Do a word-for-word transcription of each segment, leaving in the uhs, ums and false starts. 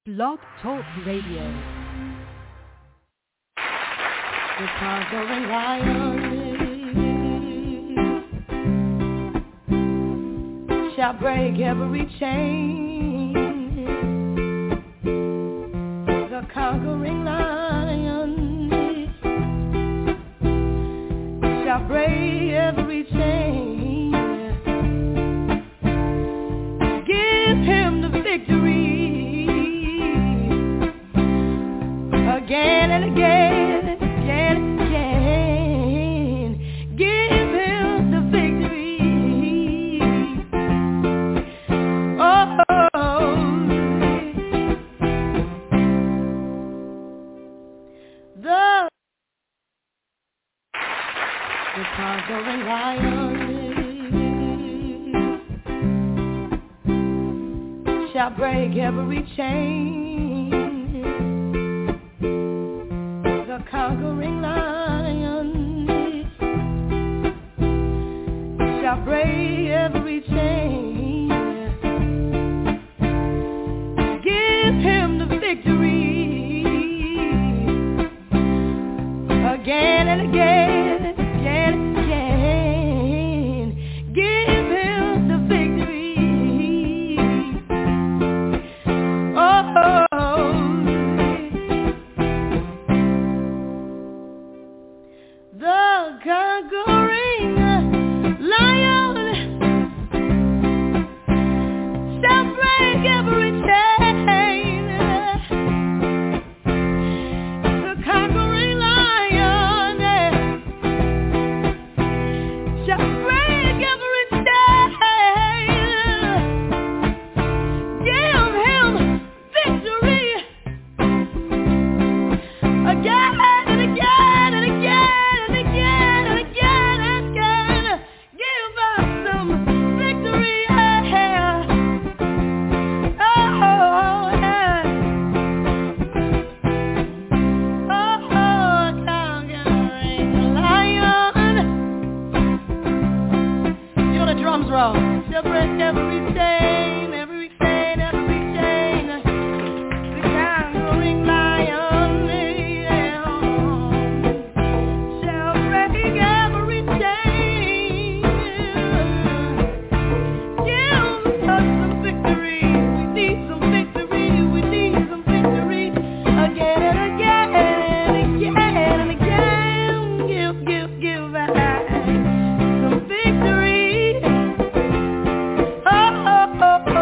Blog Talk Radio. The conquering lion shall break every chain. The conquering lion shall break every chain. Give him the victory again and again, again and again. Give him the victory. Oh, the the conquering lion shall break every chain. The conquering lion shall break every chain. Give him the victory again and again, again and again. Give him the victory. Oh, the conquering lion shall break every chain. The conquering lion shall break every chain. Give him victory again and again and again and again and again and again. Give us some victory, yeah. Oh, yeah. Oh, conquering lion. You know the drums roll. She'll break every chain, every chain, every chain. The conquering lion, yeah, shall break every chain. Give us some victory. We need some victory. We need some victory again and again and again and again. Give, give, give us some victory. Oh, oh, oh, oh.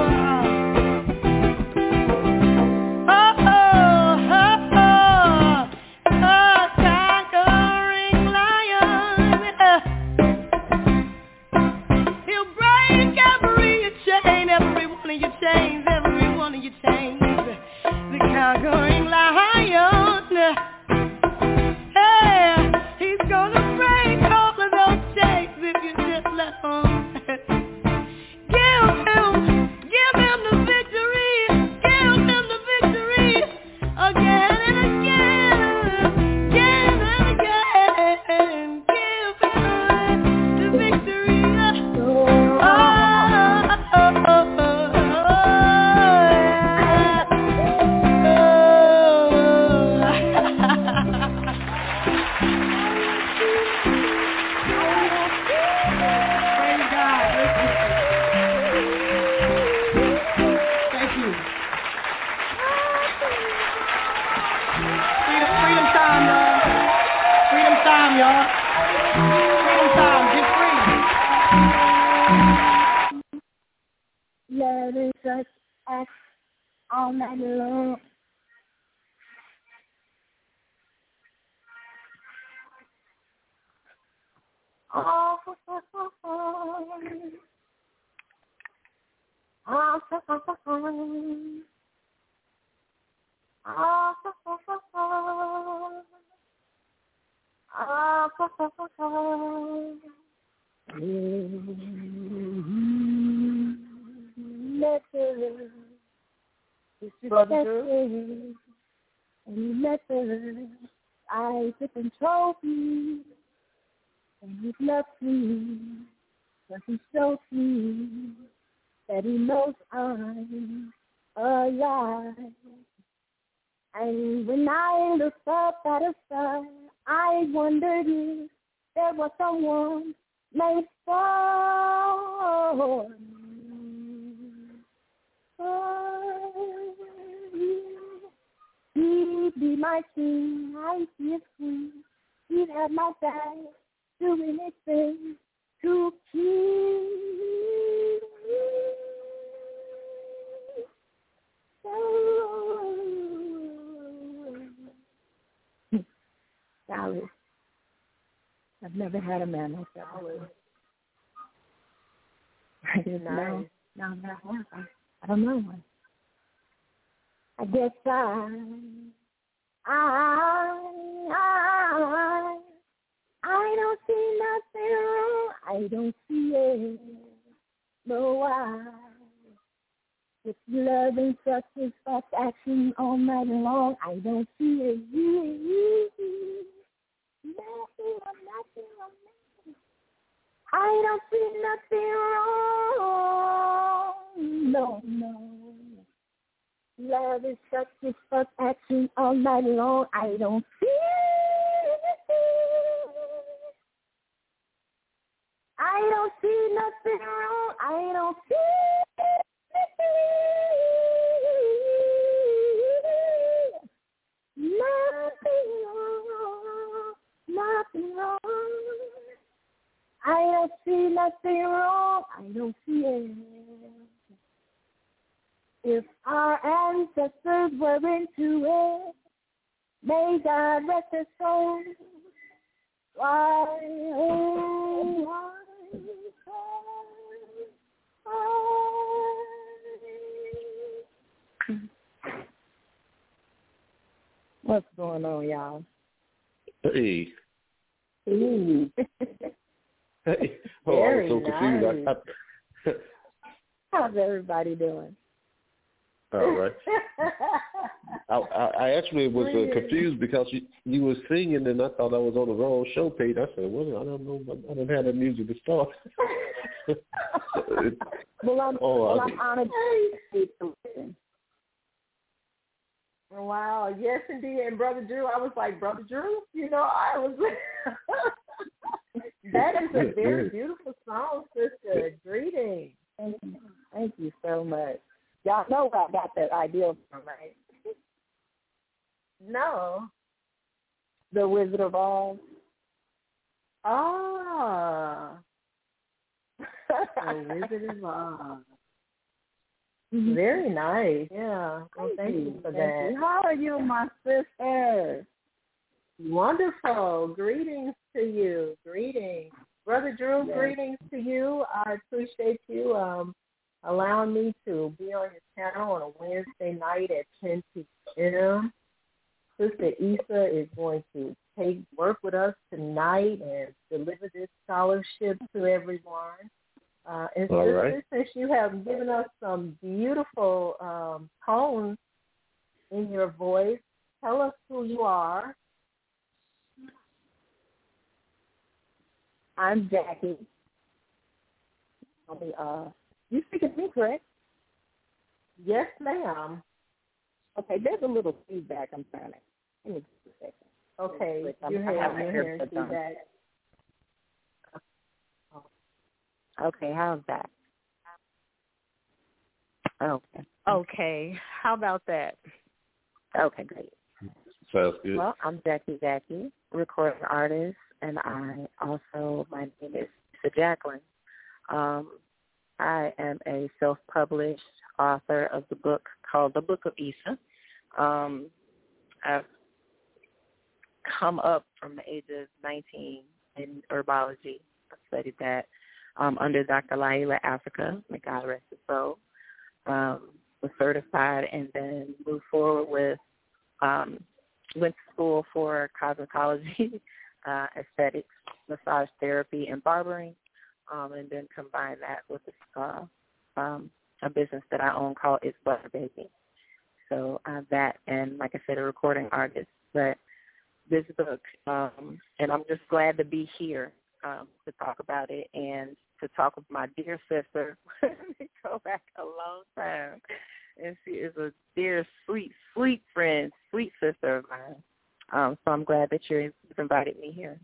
Oh, oh, oh, oh, conquering lion. He'll break every chain, every one of your chains, every one of your chains. The conquering lion. Hey, he's gonna break all of those chains if you just let him. Give him, give him the victory. Give him the victory again and again, again and again. Give him the victory. Oh, oh, oh, oh, oh, Praise God. Thank you. Freedom, freedom time, y'all. Freedom time, y'all. Freedom time. Get free. Love is such act all night long. Oh, oh, oh, oh. Oh, oh, oh, oh. Oh, oh, oh, oh. Oh, oh, oh, oh. Letter, disrespected, and letter, I to control me, and he's left me, but he showed me that he knows I'm alive. And when I looked up at the sky, I wondered if there was someone made for me. Oh, he'd be my king, I'd be his queen. He'd have my back, do anything to keep me. Sally. I've never had a man like that. I just know. No, no, no, I, I don't know one. I guess I, I, I, I don't see nothing wrong. I don't see it. No, I. It's love and such as fast action all night long. I don't see it. Nothing, nothing, nothing. I don't see nothing wrong. No, no. Love is such as fast action all night long. I don't see it. I don't see nothing wrong. I don't see it. Nothing wrong, nothing wrong. I don't see nothing wrong. I don't see it. If our ancestors were into it, may God rest their souls. Why, oh, why, why? What's going on, y'all? Hey. Ooh. Hey. Oh, I was so confused. Nice. I, I, How's everybody doing? all right. I, I, I actually was uh, confused because you, you were singing and I thought I was on the wrong show page. I said, well, I don't know. I didn't have the music to start. well, I'm, oh, well, I, I'm honored to listen. Wow, yes, indeed. And Brother Drew, I was like, Brother Drew, you know, I was. That is a very beautiful song, sister. Greetings. Thank you. Thank you so much. Y'all know where I got that idea from, right? No. The Wizard of Oz. Ah. The Wizard of Oz. Very nice. Yeah. Well, thank, thank you, you for thank that. You. How are you, my sister? Wonderful. Greetings to you. Greetings. Brother Drew, yes. Greetings to you. I appreciate you um, allowing me to be on your channel on a Wednesday night at ten p.m. Sister Issa is going to take work with us tonight and deliver this scholarship to everyone. Uh, and All sister, right. since you have given us some beautiful um, tones in your voice, tell us who you are. I'm Jackie. I'll be, uh, you speak to me, correct? Yes, ma'am. Okay, there's a little feedback. I'm trying to. Give me just a second. Okay, I'm, you're I'm hearing, you're hearing feedback. Okay, how's that? Okay. Okay, how about that? Okay, great. Sounds good. Well, I'm Jackie Jackie, recording artist, and I also, my name is Issa Jacqueline. Um, I am a self-published author of the book called The Book of Issa. Um, I've come up from the age of nineteen in herbology. I studied that um, under Doctor Laila Africa, may God rest his soul. Um, was certified and then moved forward with, um, went to school for cosmetology, uh, aesthetics, massage therapy, and barbering, um, and then combined that with uh, um, a business that I own called It's Butter Baby. So uh, that and, like I said, a recording artist. But this book, um, and I'm just glad to be here um, to talk about it and to talk with my dear sister. We go back a long time. and she is a dear, sweet, sweet friend, sweet sister of mine. Um, so I'm glad that you've invited me here.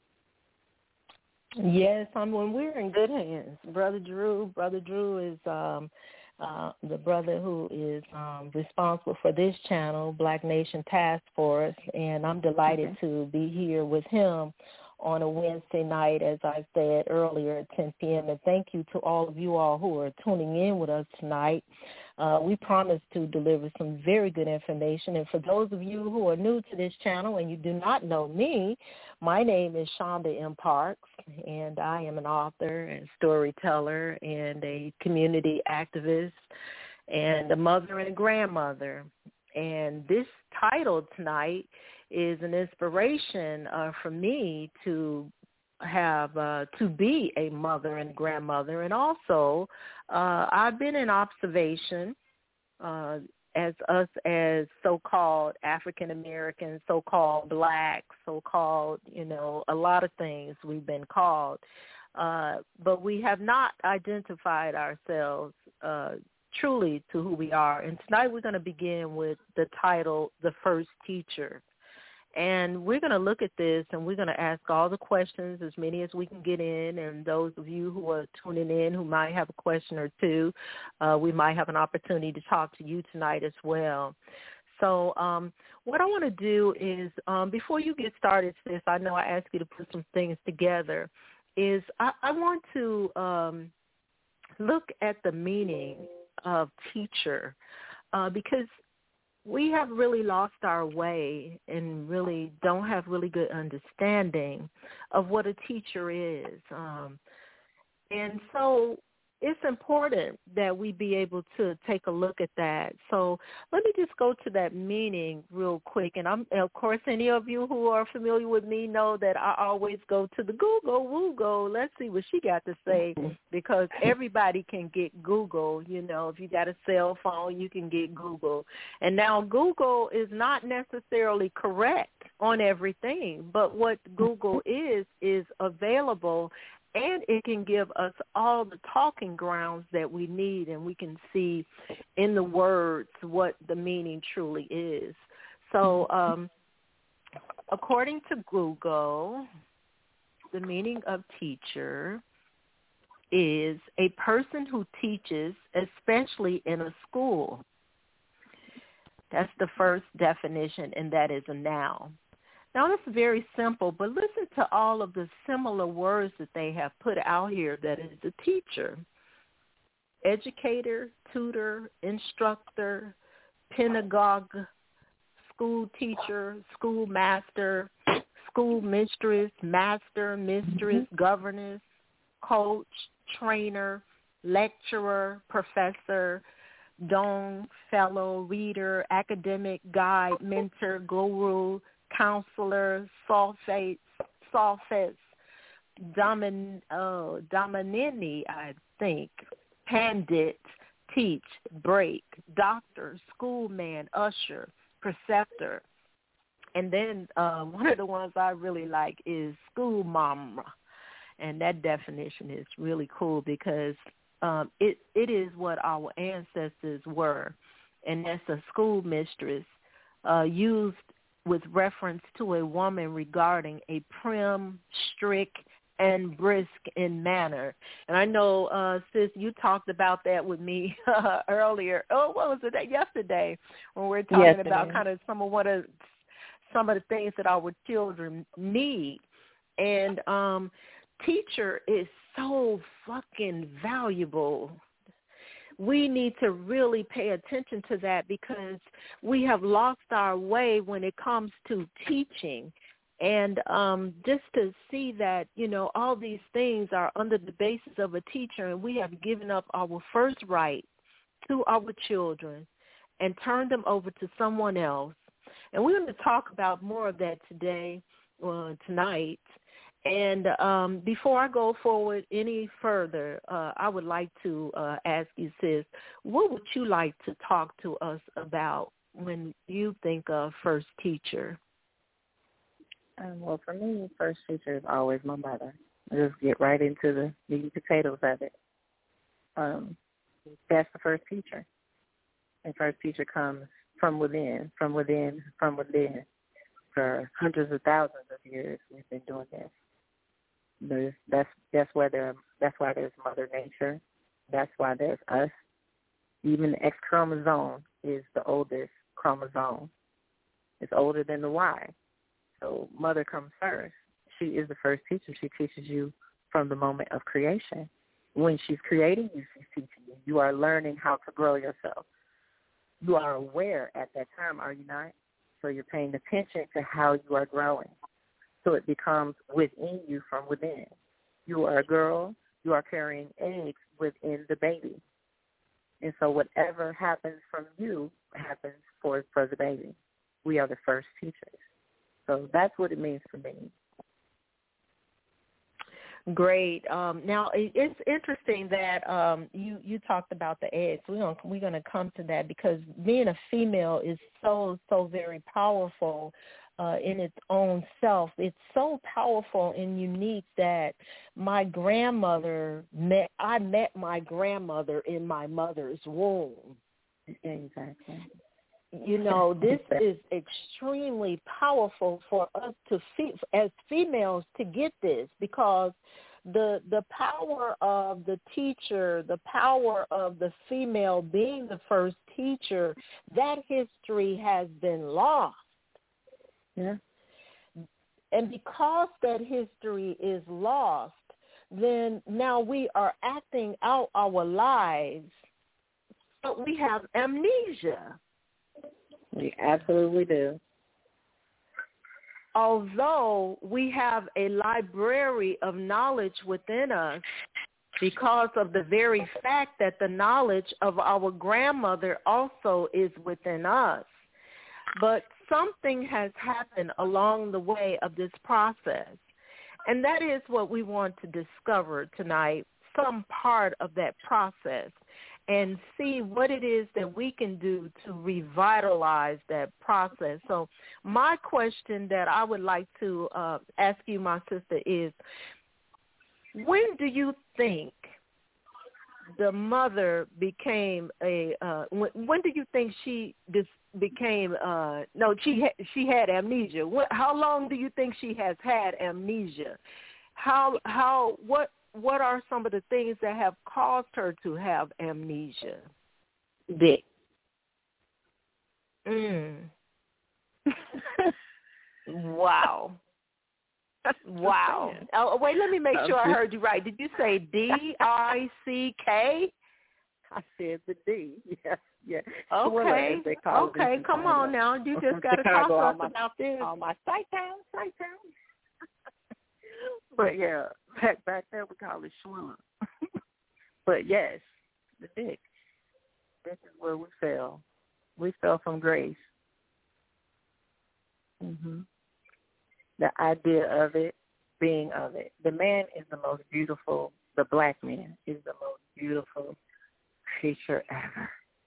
Yes, I'm. When we're in good hands, Brother Drew. Brother Drew is um, uh, the brother who is um, responsible for this channel, Black Nation Task Force, and I'm delighted mm-hmm. to be here with him on a Wednesday night, as I said earlier, at ten p.m. And thank you to all of you all who are tuning in with us tonight. Uh, we promise to deliver some very good information. And for those of you who are new to this channel and you do not know me, my name is Shonda M. Parks, and I am an author and storyteller and a community activist and a mother and a grandmother. And this title tonight is an inspiration uh, for me to have uh, to be a mother and grandmother, and also uh, I've been in observation uh, as us as so-called African Americans, so-called Black, so-called, you know, a lot of things we've been called, uh, but we have not identified ourselves uh, truly to who we are. And tonight we're going to begin with the title, The First Teacher. And we're going to look at this, and we're going to ask all the questions, as many as we can get in. And those of you who are tuning in who might have a question or two, uh, we might have an opportunity to talk to you tonight as well. So um, what I want to do is, um, before you get started, sis, I know I asked you to put some things together, is I, I want to um, look at the meaning of teacher, uh, because we have really lost our way and really don't have really good understanding of what a teacher is. Um, and so it's important that we be able to take a look at that. So let me just go to that meaning real quick. And I'm, of course, any of you who are familiar with me know that I always go to the Google, Woogo. Let's see what she got to say, because everybody can get Google. You know, if you got a cell phone, you can get Google. And now Google is not necessarily correct on everything, but what Google is, is available, and it can give us all the talking grounds that we need, and we can see in the words what the meaning truly is. So um, according to Google, the meaning of teacher is a person who teaches, especially in a school. That's the first definition, and that is a noun. Now, that's very simple, but listen to all of the similar words that they have put out here that is a teacher: educator, tutor, instructor, pedagogue, school teacher, school master, school mistress, master, mistress, mm-hmm. governess, coach, trainer, lecturer, professor, dong, fellow, reader, academic, guide, mentor, guru, counselor, sulfates, sulfates, domin, uh, dominini, I think, pandit, teach, break, doctor, schoolman, usher, preceptor. And then uh, one of the ones I really like is school mama. And that definition is really cool because um, it, it is what our ancestors were. And that's a school mistress uh, used with reference to a woman regarding a prim, strict, and brisk in manner. And I know, uh, sis, you talked about that with me uh, earlier. Oh, what was it? Yesterday, when we were talking yesterday. about kind of some of what are, some of the things that our children need. And um, teacher is so fucking valuable. We need to really pay attention to that because we have lost our way when it comes to teaching. And um, just to see that, you know, all these things are under the basis of a teacher, and we have given up our first right to our children and turned them over to someone else. And we're going to talk about more of that today, uh, tonight. And um, before I go forward any further, uh, I would like to uh, ask you, sis, what would you like to talk to us about when you think of first teacher? Um, well, for me, first teacher is always my mother. I just get right into the meat and potatoes of it. Um, that's the first teacher. And first teacher comes from within, from within, from within. For hundreds of thousands of years, we've been doing this. There's, that's that's where there. That's why there's Mother Nature. That's why there's us. Even the X chromosome is the oldest chromosome. It's older than the Y. So Mother comes first. She is the first teacher. She teaches you from the moment of creation. When she's creating you, she's teaching you. You are learning how to grow yourself. You are aware at that time, are you not? So you're paying attention to how you are growing. So it becomes within you from within. You are a girl. You are carrying eggs within the baby. And so whatever happens from you happens for, for the baby. We are the first teachers. So that's what it means for me. Great. Um, now, it, it's interesting that um, you, you talked about the eggs. We're gonna, we're going to come to that because being a female is so, so very powerful uh, in its own self. It's so powerful and unique that my grandmother met, I met my grandmother in my mother's womb. Exactly. You know, this is extremely powerful for us to fe- as females to get this because the the power of the teacher, the power of the female being the first teacher, that history has been lost. Yeah. And because that history is lost, then now we are acting out our lives, but we have amnesia. We absolutely do. Although we have a library of knowledge within us because of the very fact that the knowledge of our grandmother also is within us. But something has happened along the way of this process, and that is what we want to discover tonight, some part of that process, and see what it is that we can do to revitalize that process. So my question that I would like to uh, ask you, my sister, is when do you think the mother became a, uh, when, when do you think she dis- became, uh, no, she, ha- she had amnesia? What, how long do you think she has had amnesia? How, how, what, What are some of the things that have caused her to have amnesia? Dick. Mm. Wow. Wow. Oh, wait, let me make sure I heard you right. Did you say D I C K? I said the D. Yes, yeah. Okay. Okay, come on now. You just got to talk to us about this. On my site town, site town. But yeah, back back there we call it Schwilla. But yes, the dick. This is where we fell. We fell from grace. Mhm. The idea of it, being of it. The man is the most beautiful. The black man is the most beautiful creature ever.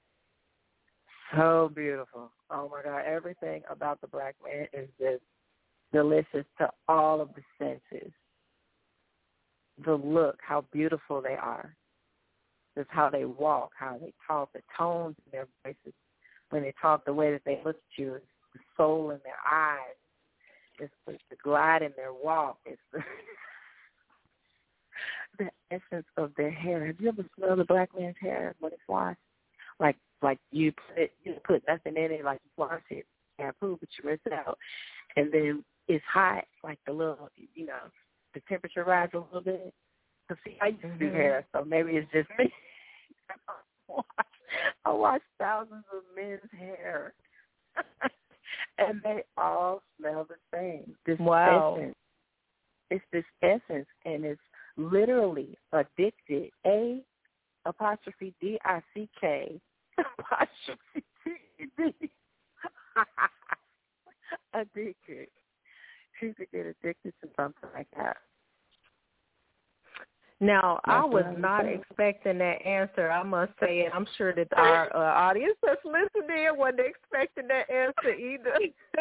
So beautiful. Oh my God! Everything about the black man is just delicious to all of the senses. The look, how beautiful they are. Just how they walk, how they talk, the tones in their voices. When they talk, the way that they look at you, it's the soul in their eyes. It's the, the glide in their walk. It's the, the essence of their hair. Have you ever smelled a black man's hair when it's washed? Like like you put you put nothing in it, like you wash it, shampoo, but you rinse it out, and then it's hot, like the little, you know, the temperature rises a little bit. To see, I used to do hair, so maybe it's just me. I watch thousands of men's hair, and they all smell the same. This wow. essence, it's this essence, and it's literally addicted. A apostrophe D I C K apostrophe T D. Addicted. She could get addicted to something like that. Now, That's I was what I not was expecting that answer, I must say, and I'm sure that our uh, audience that's listening wasn't expecting that answer either.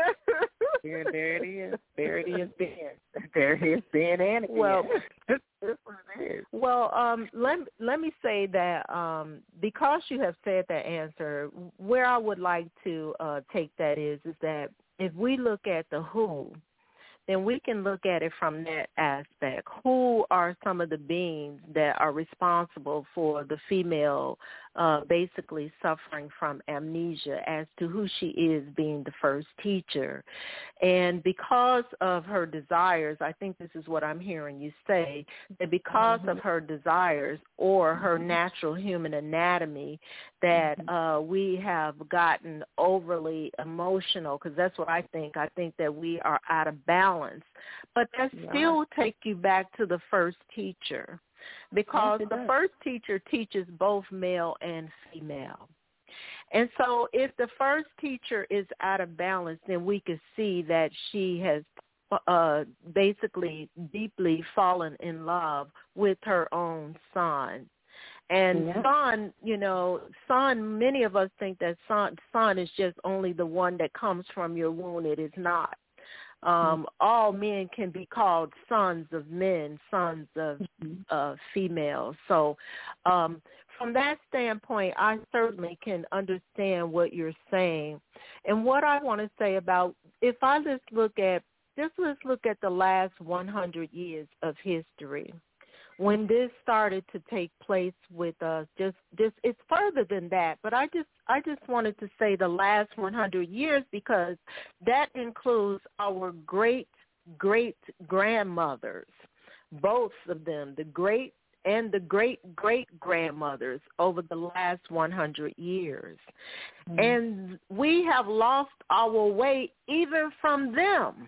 Here, there it is. There it is, Ben. There it is, Ben and again. Well, That's what it is. Well, um, let let me say that um, because you have said that answer, where I would like to uh, take that is is that if we look at the who, then we can look at it from that aspect. Who are some of the beings that are responsible for the female uh, basically suffering from amnesia as to who she is being the first teacher? And because of her desires, I think this is what I'm hearing you say, that because mm-hmm. of her desires or her natural human anatomy, that uh, we have gotten overly emotional, because that's what I think. I think that we are out of balance. But that yeah. still take you back to the first teacher, because yes, the does. first teacher teaches both male and female. And so if the first teacher is out of balance, then we can see that she has uh, basically deeply fallen in love with her own son. And yeah. son, you know, son, many of us think that son, son is just only the one that comes from your womb. It is not. Um, mm-hmm. All men can be called sons of men, sons of mm-hmm. uh, females. So um, from that standpoint, I certainly can understand what you're saying. And what I want to say about, if I just look at, just let's look at the last one hundred years of history. When this started to take place with us, just, just it's further than that. But I just, I just wanted to say the last one hundred years, because that includes our great, great grandmothers, both of them, the great and the great great grandmothers over the last one hundred years, mm-hmm. and we have lost our way even from them.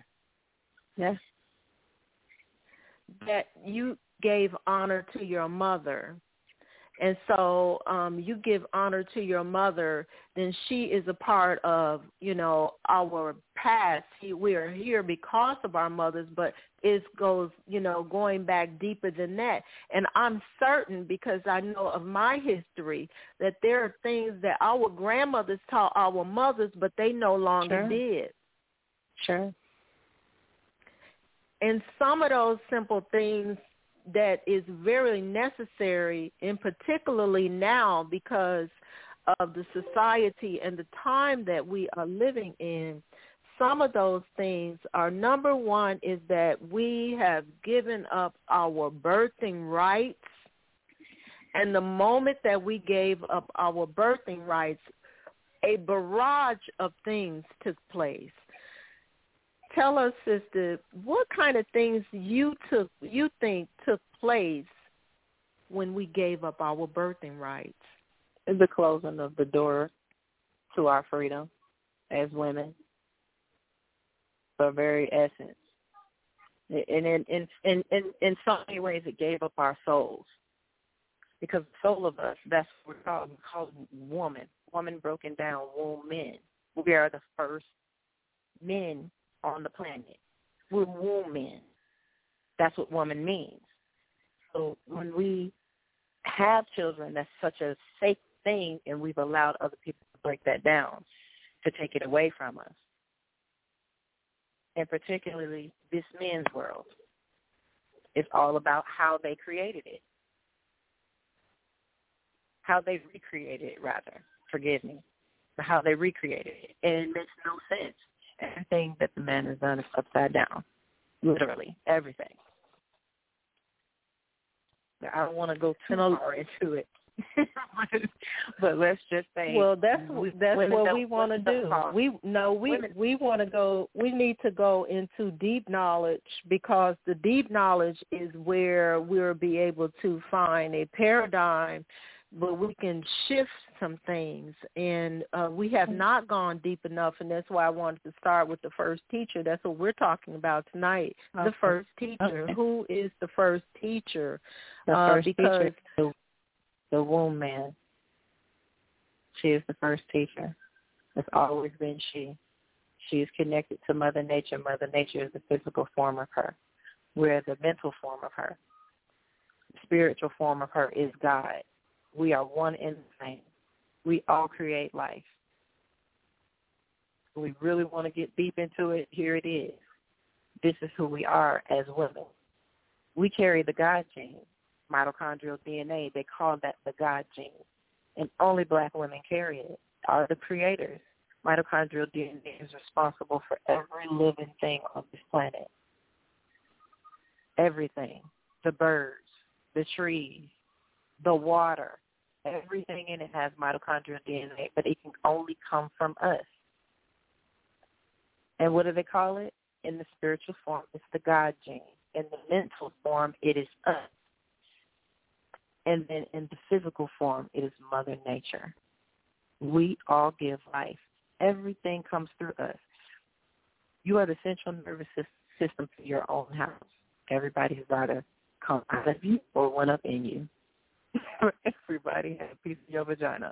Yes, that you gave honor to your mother. And so um, you give honor to your mother, then she is a part of, you know, our past. We are here because of our mothers, but it goes, you know, going back deeper than that. And I'm certain, because I know of my history, that there are things that our grandmothers taught our mothers, but they no longer sure. did. Sure. And some of those simple things that is very necessary, and particularly now because of the society and the time that we are living in, some of those things are, number one, is that we have given up our birthing rights. And the moment that we gave up our birthing rights, a barrage of things took place. Tell us, sister, what kind of things you took, you think took place when we gave up our birthing rights? The closing of the door to our freedom as women, the very essence. And in in in in, in so many ways, it gave up our souls, because the soul of us, that's what we're called, we're called woman, woman broken down, womb men. We are the first men on the planet. We're womb men. That's what woman means. So when we have children, that's such a safe thing, and we've allowed other people to break that down, to take it away from us. And particularly this men's world. It's all about how they created it. How they recreated it, rather. Forgive me. How they recreated it. And it makes no sense. Everything that the man has done is upside down. Literally, everything. I don't want to go too far into it. But let's just say, well, that's that's what we want to do. We no, we women. we want to go. We need to go into deep knowledge, because the deep knowledge is where we'll be able to find a paradigm, but we can shift some things. And uh, we have not gone deep enough, and that's why I wanted to start with the first teacher. That's what we're talking about tonight, okay. The first teacher. Okay. Who is the first teacher? The uh, first because teacher, the, the womb man. She is the first teacher. It's always been she. She is connected to Mother Nature. Mother Nature is the physical form of her. We're the mental form of her. spiritual form of her is God. We are one and the same. We all create life. If we really want to get deep into it, here it is. This is who we are as women. We carry the God gene, mitochondrial D N A. They call that the God gene. And only black women carry it, are the creators. Mitochondrial D N A is responsible for every living thing on this planet. Everything. The birds, the trees, the water, everything in it has mitochondrial D N A, but it can only come from us. And what do they call it? In the spiritual form, it's the God gene. In the mental form, it is us. And then in the physical form, it is Mother Nature. We all give life. Everything comes through us. You are the central nervous system to your own house. Everybody's got to come out of you or one up in you. Everybody has a piece of your vagina.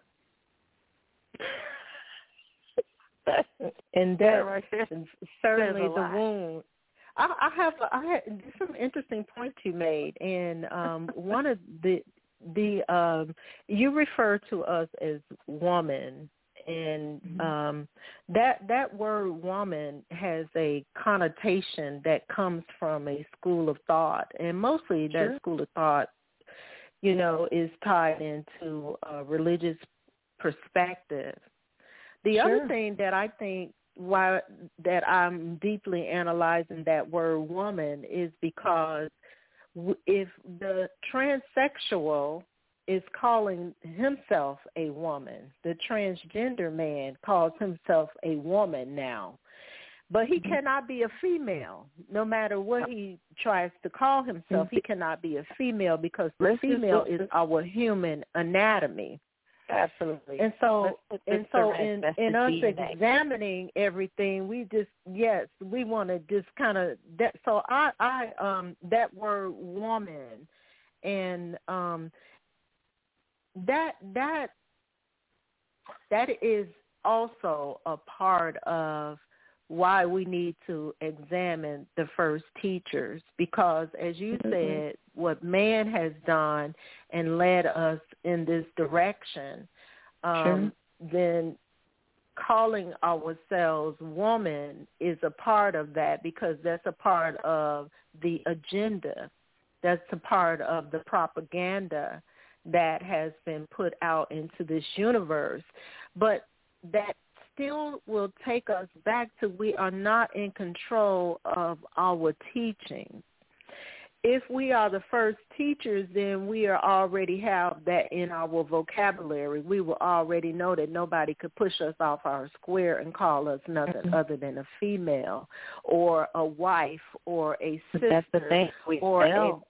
And that right there certainly the wound. I, I have I had some interesting points you made, and um, one of the the um, you refer to us as woman, and um, that that word woman has a connotation that comes from a school of thought, and mostly that sure. school of thought, you know, is tied into a religious perspective. The sure. other thing that I think why that I'm deeply analyzing that word woman is because if the transsexual is calling himself a woman, the transgender man calls himself a woman now, but he mm-hmm. cannot be a female. No matter what he tries to call himself, he cannot be a female because the female is our human anatomy. Absolutely. And so, and so, in, in us D N A. Examining everything, we just yes, we want to just kind of that. So I, I, um, that word woman, and um, that that that is also a part of why we need to examine the first teachers, because as you mm-hmm. said, what man has done and led us in this direction, um, sure. then calling ourselves woman is a part of that, because that's a part of the agenda. That's a part of the propaganda that has been put out into this universe. But that still will take us back to we are not in control of our teaching. If we are the first teachers, then we are already have that in our vocabulary. We will already know that nobody could push us off our square and call us nothing mm-hmm. other than a female or a wife or a sister. That's the thing. We or fail.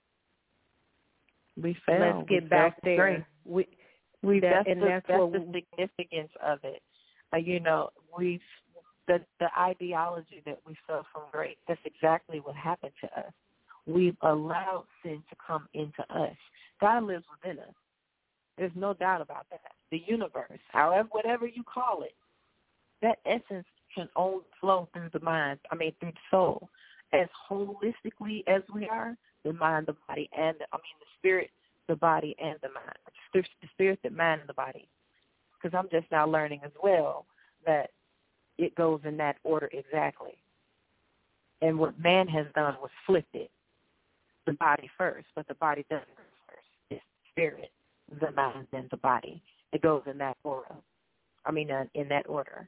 A, we fail. Let's get we back fail there. We, we that, that's, and the, that's, that's what the we, significance of it. Uh, you know, we've the the ideology that we fell from grace. That's exactly what happened to us. We've allowed sin to come into us. God lives within us. There's no doubt about that. The universe, however, whatever you call it, that essence can only flow through the mind. I mean, through the soul, as holistically as we are, the mind, the body, and the, I mean, the spirit, the body, and the mind. The spirit, the mind, and the body. Because I'm just now learning as well that it goes in that order exactly. And what man has done was flip it. The body first, but the body doesn't go first. It's the spirit, the mind, then the body. It goes in that order. I mean, uh, in that order.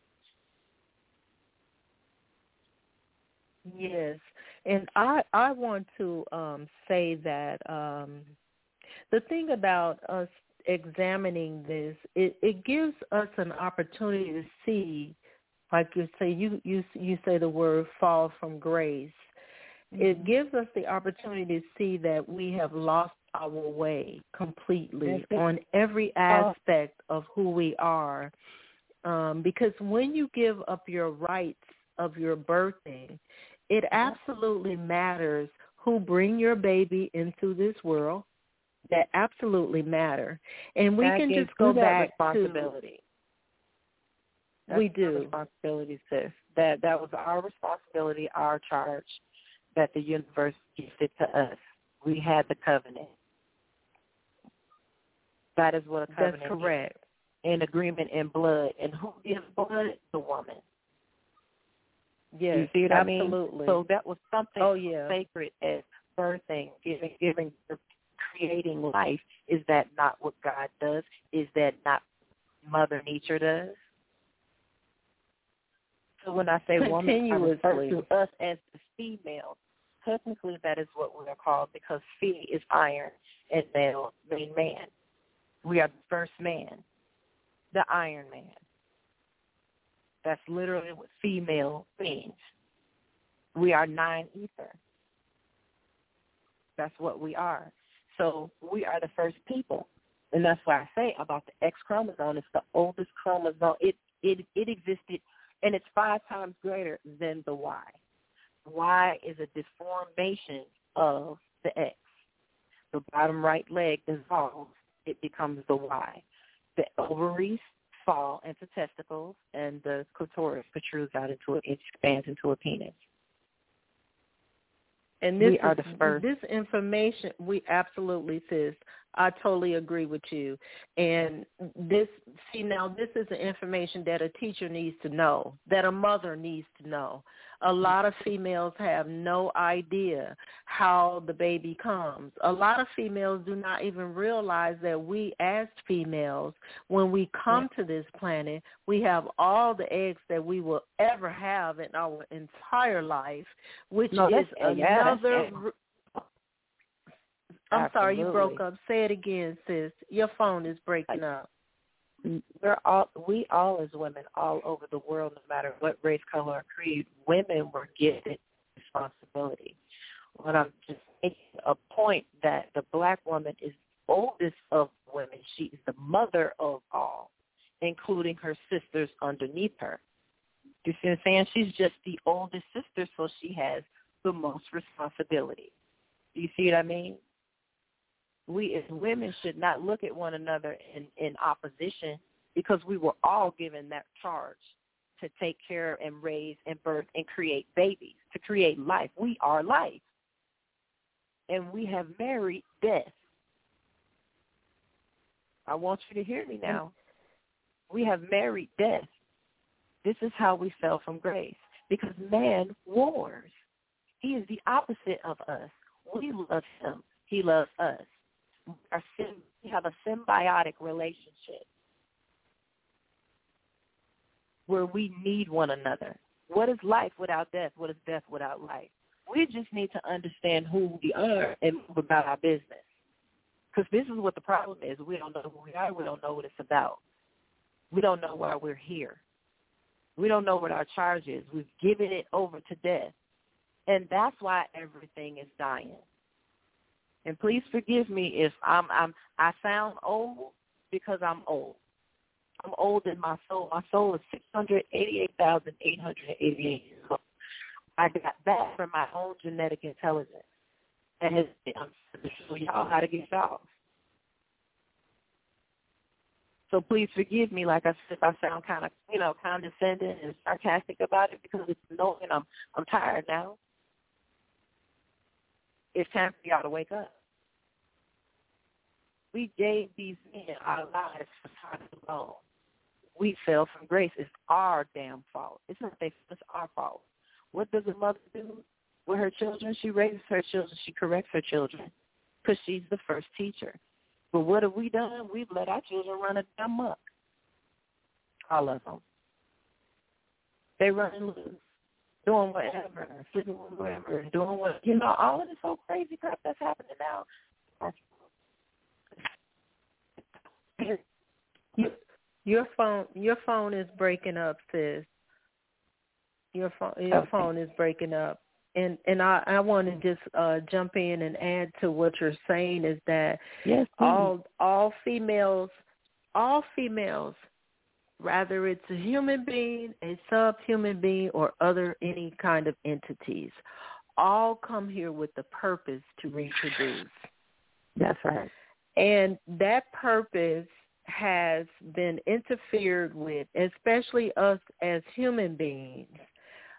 Yes, and I I want to um, say that um, the thing about us examining this, it, it gives us an opportunity to see, like you say, you you you say the word fall from grace. It gives us the opportunity to see that we have lost our way completely on every aspect of who we are. Um, because when you give up your rights of your birthing, it absolutely matters who bring your baby into this world. That absolutely matter. And we that can just go back responsibility. to That's we do. Responsibility, sis. That, that was our responsibility, our charge, that the universe gifted to us. We had the covenant. That is what a covenant is. That's correct. An agreement in blood. And who gives blood? The woman. Yes, you see what absolutely. I mean? So that was something oh, yeah. sacred as birthing, giving, giving, creating life. Is that not what God does? Is that not Mother Nature does? So when I say woman, I refer to us as the female. Technically, that is what we are called because Phi is iron and male mean man. We are the first man, the Iron Man. That's literally what female means. We are nine ether. That's what we are. So we are the first people. And that's why I say about the X chromosome, it's the oldest chromosome. It it it existed, and it's five times greater than the Y. Y is a deformation of the X. The bottom right leg dissolves. It becomes the Y. The ovaries fall into testicles, and the clitoris protrudes out into it, it expands into a penis. And this we are is, the first. This information, we absolutely, sis. I totally agree with you. And this, see, now this is the information that a teacher needs to know, that a mother needs to know. A lot of females have no idea how the baby comes. A lot of females do not even realize that we as females, when we come yeah. to this planet, we have all the eggs that we will ever have in our entire life, which no, is yeah, another... I'm Absolutely. sorry, you broke up. Say it again, sis. Your phone is breaking up. We're all, we all as women all over the world, no matter what race, color, or creed, women were given responsibility. When I'm just making a point that the black woman is the oldest of women. She is the mother of all, including her sisters underneath her. You see what I'm saying? She's just the oldest sister, so she has the most responsibility. Do you see what I mean? We as women should not look at one another in, in opposition because we were all given that charge to take care and raise and birth and create babies, to create life. We are life. And we have married death. I want you to hear me now. We have married death. This is how we fell from grace because man wars. He is the opposite of us. We love him. He loves us. Our sim- we have a symbiotic relationship where we need one another. What is life without death? What is death without life? We just need to understand who we are and move about our business. Because this is what the problem is. We don't know who we are. We don't know what it's about. We don't know why we're here. We don't know what our charge is. We've given it over to death. And that's why everything is dying. And please forgive me if I'm, I'm I sound old because I'm old. I'm old in my soul. My soul is six hundred eighty-eight thousand eight hundred eighty-eight years old. I got that from my own genetic intelligence. And I'm to show y'all how to get y'all. So please forgive me, like I said, if I sound kind of, you know, condescending and sarcastic about it because it's annoying. I'm I'm tired now. It's time for y'all to wake up. We gave these men our lives for time alone. We fell from grace. It's our damn fault. It's not their fault. It's our fault. What does a mother do with her children? She raises her children. She corrects her children because she's the first teacher. But what have we done? We've let our children run a damn muck. All of them. They run loose. Doing whatever, sleeping with whoever, doing what, you know, all of this whole crazy crap that's happening now. Your phone, your phone is breaking up, sis. Your phone, your okay. phone is breaking up, and and I, I want to just uh, jump in and add to what you're saying is that yes, all all females, all females. Rather it's a human being, a subhuman being, or other any kind of entities, all come here with the purpose to reproduce. That's right. And that purpose has been interfered with, especially us as human beings.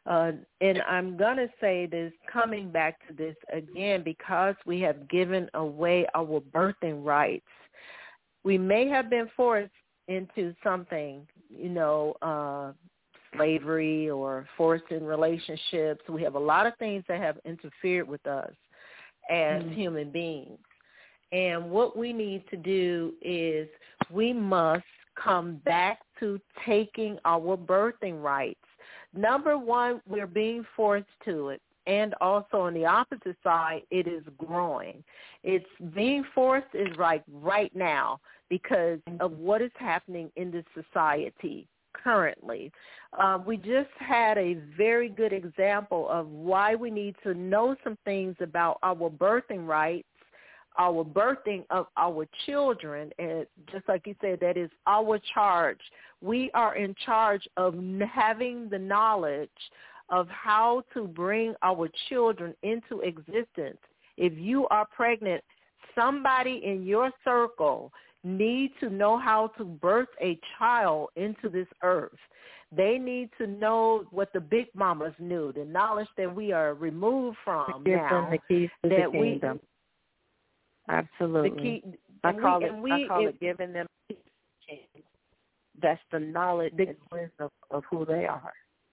Uh, and I'm going to say this, coming back to this again, because we have given away our birthing rights. We may have been forced into something, you know, uh, slavery or forced in relationships. We have a lot of things that have interfered with us as mm-hmm. human beings. And what we need to do is we must come back to taking our birthing rights. Number one, we're being forced to it. And also on the opposite side, it is growing. It's being forced is like right now because of what is happening in this society currently. Uh, we just had a very good example of why we need to know some things about our birthing rights, our birthing of our children. And just like you said, that is our charge. We are in charge of having the knowledge of how to bring our children into existence. If you are pregnant, somebody in your circle need to know how to birth a child into this earth. They need to know what the big mamas knew, the knowledge that we are removed from Give now. them the keys to that the kingdom. We, Absolutely. The key, I call we, it. we, I call it, it giving them the keys to the kingdom. That's the knowledge the, and wisdom of, of who they are.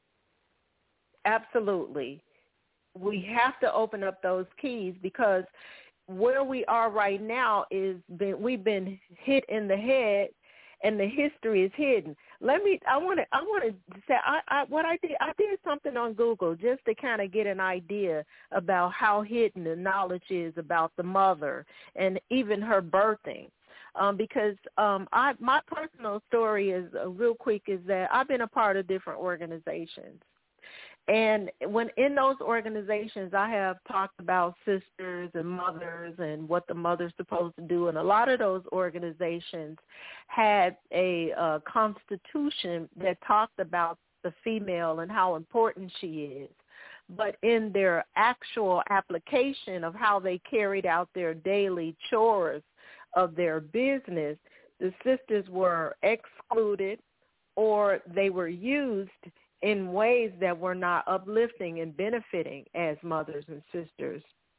Absolutely. We have to open up those keys because where we are right now is been, we've been hit in the head, and the history is hidden. Let me. I want to. I want to say. I, I. What I did. I did something on Google just to kind of get an idea about how hidden the knowledge is about the mother and even her birthing. Um, because um, I, my personal story is uh, real quick. Is that I've been a part of different organizations. And when in those organizations, I have talked about sisters and mothers and what the mother's supposed to do. And a lot of those organizations had a uh, constitution that talked about the female and how important she is. But in their actual application of how they carried out their daily chores of their business, the sisters were excluded or they were used in ways that were not uplifting and benefiting as mothers and sisters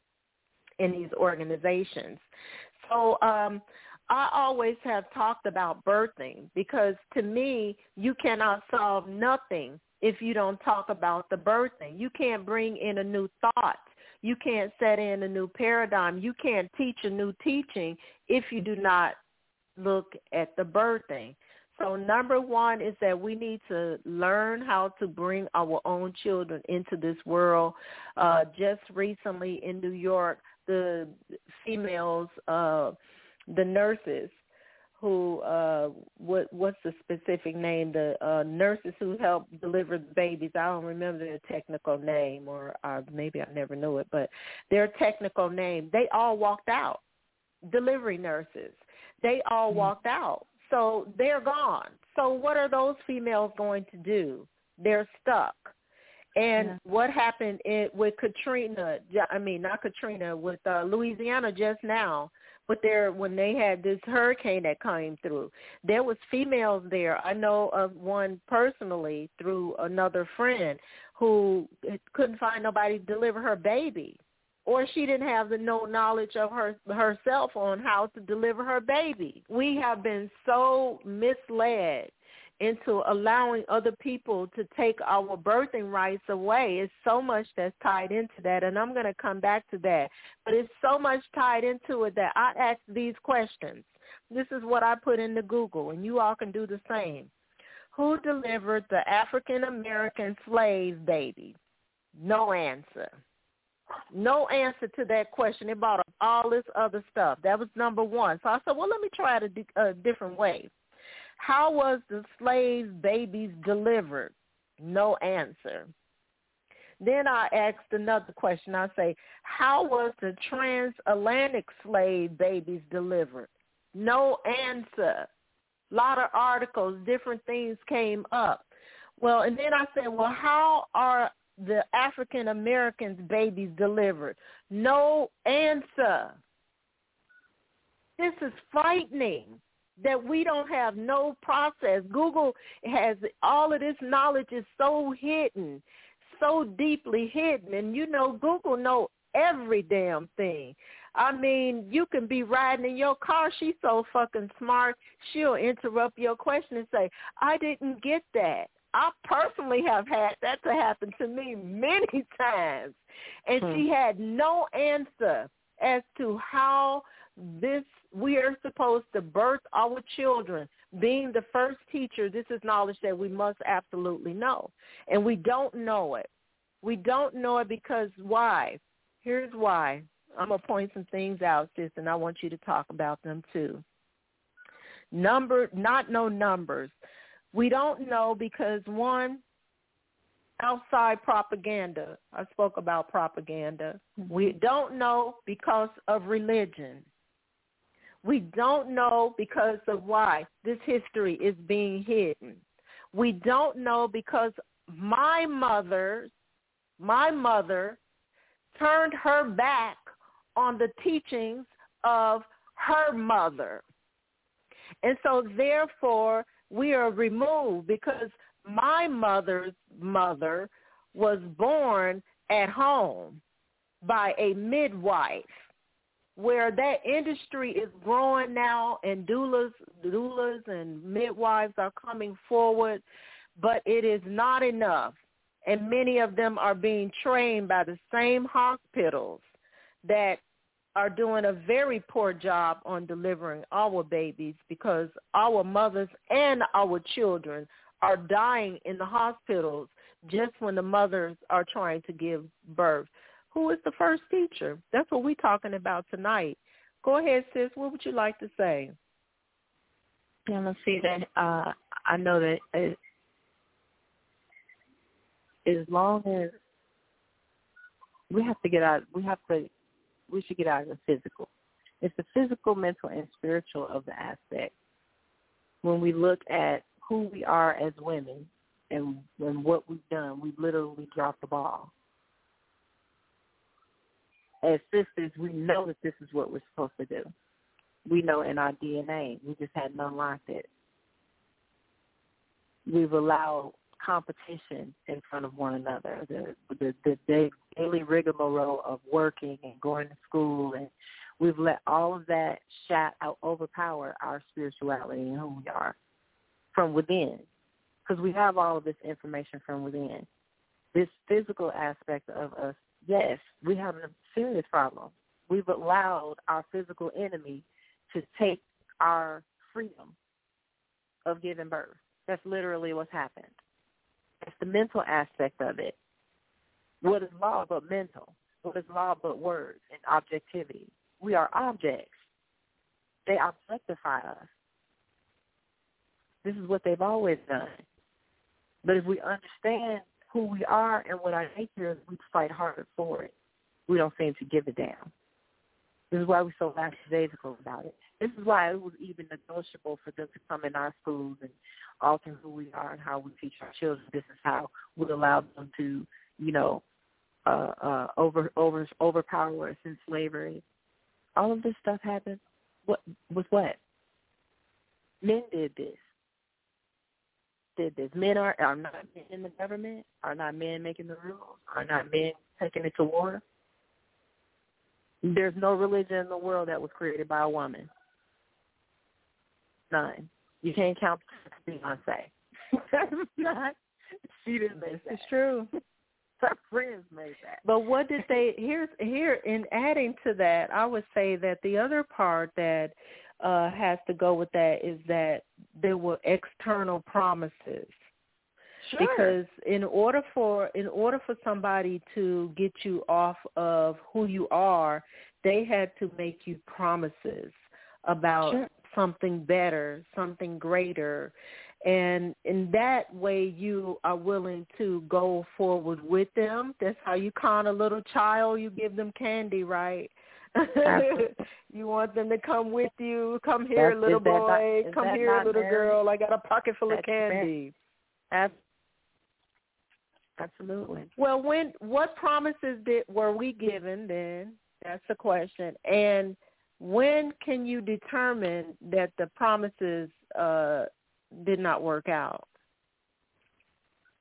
in these organizations. So um, I always have talked about birthing because to me, you cannot solve nothing if you don't talk about the birthing. You can't bring in a new thought. You can't set in a new paradigm. You can't teach a new teaching if you do not look at the birthing. So number one is that we need to learn how to bring our own children into this world. Uh, just recently in New York, the females, uh, the nurses who, uh, what, what's the specific name, the uh, nurses who help deliver the babies, I don't remember their technical name, or uh, maybe I never knew it, but their technical name, they all walked out, delivery nurses. They all mm-hmm. walked out. So they're gone. So what are those females going to do? They're stuck. And yeah. what happened in, with Katrina, I mean, not Katrina, with uh, Louisiana just now, but there, when they had this hurricane that came through, there was females there. I know of one personally through another friend who couldn't find nobody to deliver her baby. Or she didn't have the no knowledge of her herself on how to deliver her baby. We have been so misled into allowing other people to take our birthing rights away. It's so much that's tied into that, and I'm going to come back to that. But it's so much tied into it that I ask these questions. This is what I put into Google, and you all can do the same. Who delivered the African-American slave baby? No answer. No answer to that question. It brought up all this other stuff. That was number one. So I said, well, let me try it a, a different way. How was the slave babies delivered? No answer. Then I asked another question. I say, how was the transatlantic slave babies delivered? No answer. A lot of articles, different things came up. Well, and then I said, well, how are the African Americans' babies delivered? No answer. This is frightening that we don't have no process. Google has all of this knowledge is so hidden, so deeply hidden. And, you know, Google know every damn thing. I mean, you can be riding in your car. She's so fucking smart. She'll interrupt your question and say, I didn't get that. I personally have had that to happen to me many times. And hmm. she had no answer as to how this we are supposed to birth our children. Being the first teacher, this is knowledge that we must absolutely know. And we don't know it. We don't know it because why? Here's why. I'm going to point some things out, sis, and I want you to talk about them too. Number, not no numbers. We don't know because, one, outside propaganda. I spoke about propaganda. Mm-hmm. We don't know because of religion. We don't know because of why this history is being hidden. We don't know because my mother, my mother turned her back on the teachings of her mother. And so therefore we are removed because my mother's mother was born at home by a midwife, where that industry is growing now, and doulas, doulas and midwives are coming forward, but it is not enough. And many of them are being trained by the same hospitals that are doing a very poor job on delivering our babies, because our mothers and our children are dying in the hospitals just when the mothers are trying to give birth. Who is the first teacher? That's what we're talking about tonight. Go ahead, sis. What would you like to say? Yeah, let's see that. Uh, I know that it, as long as we have to get out, we have to, we should get out of the physical. It's the physical, mental, and spiritual of the aspect. When we look at who we are as women and, and what we've done, we've literally dropped the ball. As sisters, we know that this is what we're supposed to do. We know in our D N A. We just hadn't unlocked it. We've allowed competition in front of one another, the, the, the daily rigmarole of working and going to school, and we've let all of that shout out, overpower our spirituality and who we are from within, because we have all of this information from within. This physical aspect of us, yes, we have a serious problem. We've allowed our physical enemy to take our freedom of giving birth. That's literally what's happened. It's the mental aspect of it. What is law but mental? What is law but words and objectivity? We are objects. They objectify us. This is what they've always done. But if we understand who we are and what our nature is, we fight harder for it. We don't seem to give a damn. This is why we're so lackadaisical about it. This is why it was even negotiable for them to come in our schools and alter who we are and how we teach our children. This is how we allow them to, you know, uh, uh, over over overpower us in slavery. All of this stuff happened. What with what? Men did this. Did this. Men are, are not men in the government, are not men making the rules, are not men taking it to war. There's no religion in the world that was created by a woman. None. You can't count Beyonce. Not. She didn't make that. It's true. Her friends made that. But what did they, here's, here, in adding to that, I would say that the other part that uh, has to go with that is that there were external promises. Sure. Because in order for in order for somebody to get you off of who you are, they had to make you promises about sure. something better, something greater. And in that way, you are willing to go forward with them. That's how you con a little child. You give them candy, right? You want them to come with you. Come here, That's, little boy. Not, come here, little married? girl. I got a pocket full That's of candy. Absolutely. Absolutely. Well, when what promises did were we given then? That's the question. And when can you determine that the promises uh, did not work out?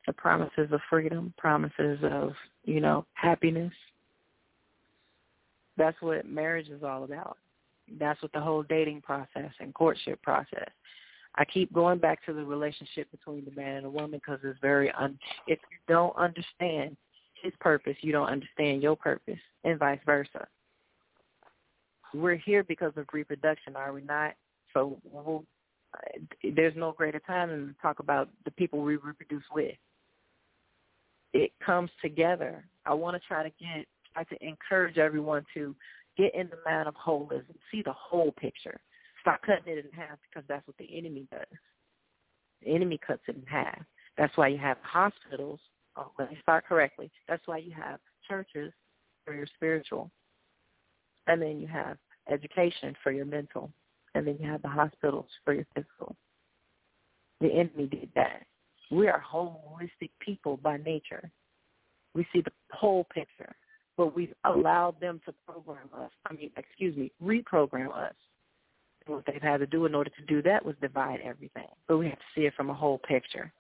the promises of freedom, promises of, you know, happiness. That's what marriage is all about. That's what the whole dating process and courtship process. I keep going back to the relationship between the man and the woman because it's very, un- if you don't understand his purpose, you don't understand your purpose, and vice versa. We're here because of reproduction, are we not? So we'll, there's no greater time than to talk about the people we reproduce with. It comes together. I want to try to get, try to encourage everyone to get in the mind of holism, see the whole picture. Stop cutting it in half because that's what the enemy does. The enemy cuts it in half. That's why you have hospitals. Oh, let me start correctly. That's why you have churches for your spiritual. And then you have education for your mental. And then you have the hospitals for your physical. The enemy did that. We are holistic people by nature. We see the whole picture. But we've allowed them to program us. I mean, excuse me, reprogram us. And what they've had to do in order to do that was divide everything. But we have to see it from a whole picture.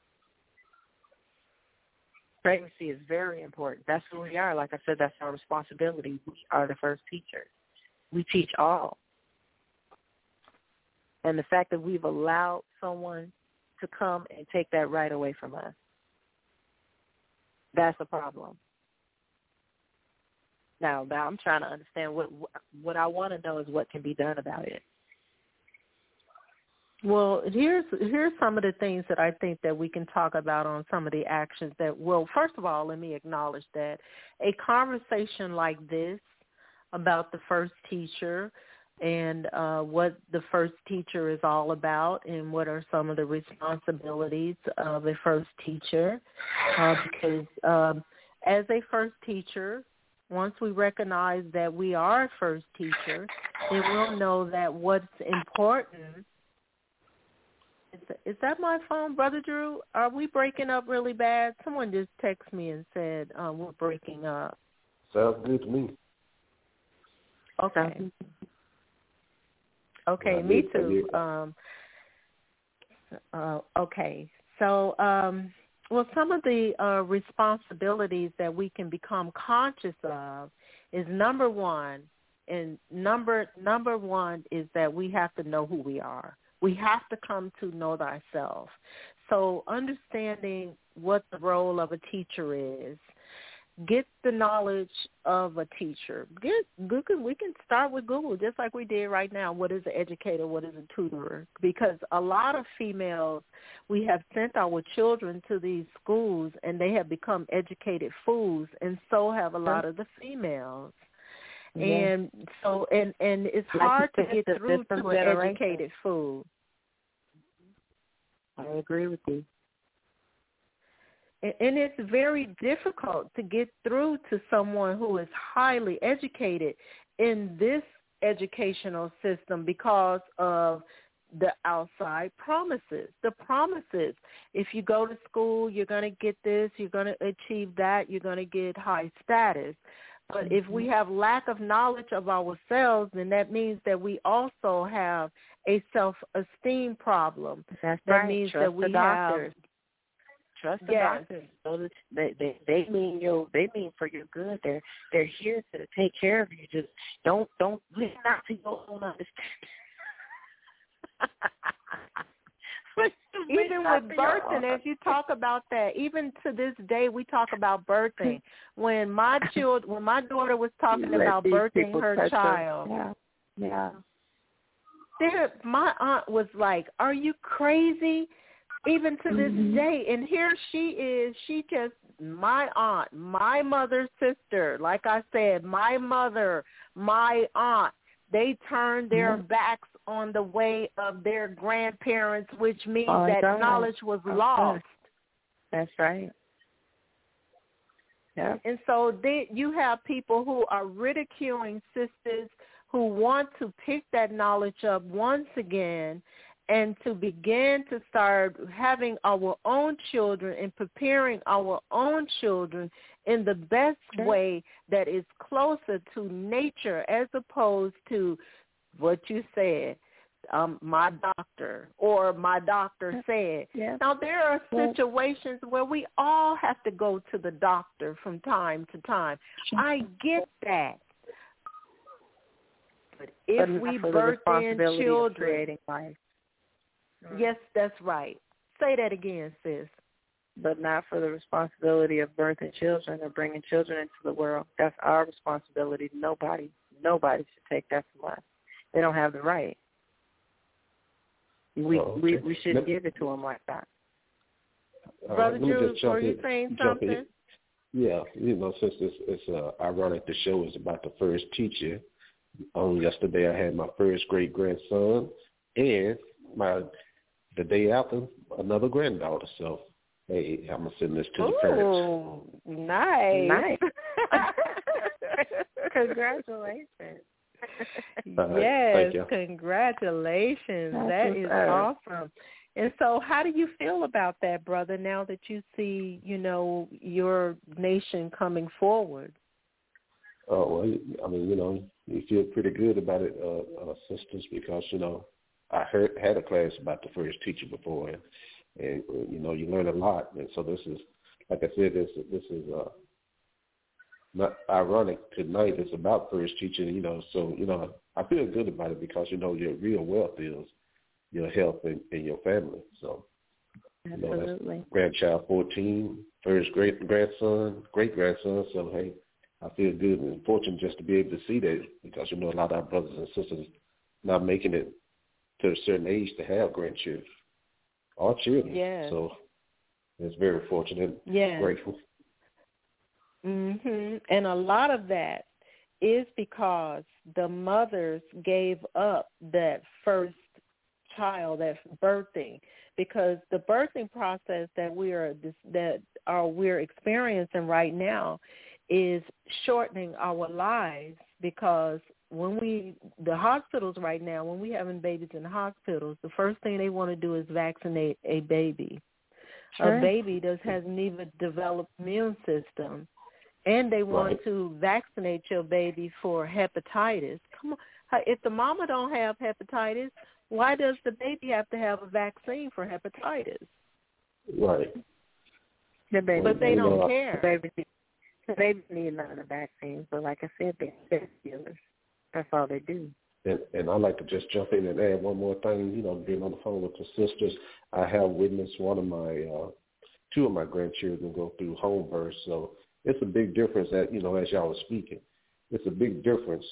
Pregnancy is very important. That's who we are. Like I said, that's our responsibility. We are the first teachers. We teach all. And the fact that we've allowed someone to come and take that right away from us, that's a problem. Now, now I'm trying to understand what what I want to know is what can be done about it. Well, here's here's some of the things that I think that we can talk about on some of the actions that, well, first of all, let me acknowledge that a conversation like this about the first teacher and uh, what the first teacher is all about and what are some of the responsibilities of a first teacher, uh, because um, as a first teacher, once we recognize that we are a first teacher, then we'll know that what's important. Is that my phone, Brother Drew? Are we breaking up really bad? Someone just texted me and said um, we're breaking up. Sounds good to me. Okay. Okay, me too. Um, uh, okay. So, um, well, some of the uh, responsibilities that we can become conscious of is number one, and number number one is that we have to know who we are. We have to come to know thyself. So understanding what the role of a teacher is, get the knowledge of a teacher. Get Google. We can start with Google, just like we did right now. What is an educator? What is a tutor? Because a lot of females, we have sent our children to these schools, and they have become educated fools, and so have a lot of the females. Yeah. And so, and, and it's hard like to get through to an educated fool. I agree with you. And it's very difficult to get through to someone who is highly educated in this educational system because of the outside promises. The promises, if you go to school, you're going to get this, you're going to achieve that, you're going to get high status. But if we have lack of knowledge of ourselves, then that means that we also have a self-esteem problem. That's that right. means Trust that we the doctors. have Trust the yes. doctors. So that they, they they mean your they mean for your good. They're they're here to take care of you. Just don't don't listen out to your own understanding. Even with birthing, as you talk about that, even to this day, we talk about birthing. When my child, when my daughter was talking about birthing her child, yeah, yeah. There, my aunt was like, "Are you crazy?" Even to this mm-hmm. day, and here she is. She just my aunt, my mother's sister. Like I said, my mother, my aunt. They turned their mm-hmm. backs on the way of their grandparents, which means oh, that God. knowledge was oh, lost. That's right. Yeah. And so they, you have people who are ridiculing sisters who want to pick that knowledge up once again and to begin to start having our own children and preparing our own children in the best okay. way that is closer to nature as opposed to what you said, um, my doctor or my doctor said. Yeah. Now, there are situations where we all have to go to the doctor from time to time. I get that. But if but we for birth the in responsibility children, of creating life. Yes, that's right. Say that again, sis. But not for the responsibility of birthing children or bringing children into the world. That's our responsibility. Nobody, nobody should take that from us. They don't have the right. We oh, okay. we, we shouldn't Let, give it to them like that. Brother right, Drew, are you in, saying something? In. Yeah, you know, since it's, it's uh, ironic, the show is about the first teacher. On yesterday, I had my first great grandson, and my the day after another granddaughter. So, hey, I'm gonna send this to the parents. Oh, nice, nice. Congratulations. Right, yes, congratulations. That's that is up. awesome. And so how do you feel about that, brother, now that you see, you know, your nation coming forward? Oh, well, I mean, you know, you feel pretty good about it, uh, uh, sisters, because, you know, I heard had a class about the first teacher before, and, and you know, you learn a lot. And so this is, like I said, this this is uh, not ironic. Tonight it's about first teacher, you know. So you know, I feel good about it because you know your real wealth is your health and, and your family. So you know, Absolutely. that's grandchild fourteen, first great grandson, great grandson. So hey, I feel good and fortunate just to be able to see that, because you know a lot of our brothers and sisters not making it to a certain age to have grandchildren or children. Yes. So it's very fortunate. Yes. Grateful. Mhm. And a lot of that is because the mothers gave up that first child, that birthing, because the birthing process that we are that are we're experiencing right now is shortening our lives, because when we the hospitals right now, when we having babies in the hospitals, the first thing they want to do is vaccinate a baby. Sure. A baby that hasn't even developed immune system. And they want right. to vaccinate your baby for hepatitis. Come on, if the mama don't have hepatitis, why does the baby have to have a vaccine for hepatitis? Right. The baby, but they don't know, care. The baby, the baby need none of the vaccines, but like I said, they're stealers. That's all they do. And, and I'd like to just jump in and add one more thing. You know, being on the phone with the sisters, I have witnessed one of my, uh, two of my grandchildren go through home birth. So it's a big difference that, you know, as y'all were speaking, it's a big difference,